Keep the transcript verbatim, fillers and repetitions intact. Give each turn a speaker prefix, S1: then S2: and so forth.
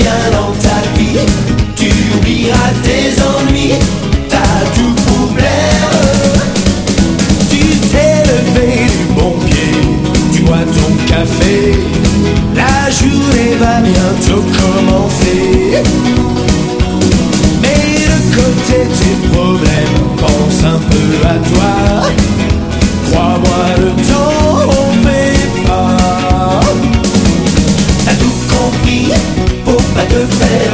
S1: rien dans ta vie. Tu oublieras tes ennuis, t'as tout pour plaire. Tu t'es levé du bon pied, tu bois ton café, la journée va bientôt commencer. Mais de côté tes problèmes, pense un peu à toi. Crois-moi, le temps on fait pas. T'as tout compris, faut pas te faire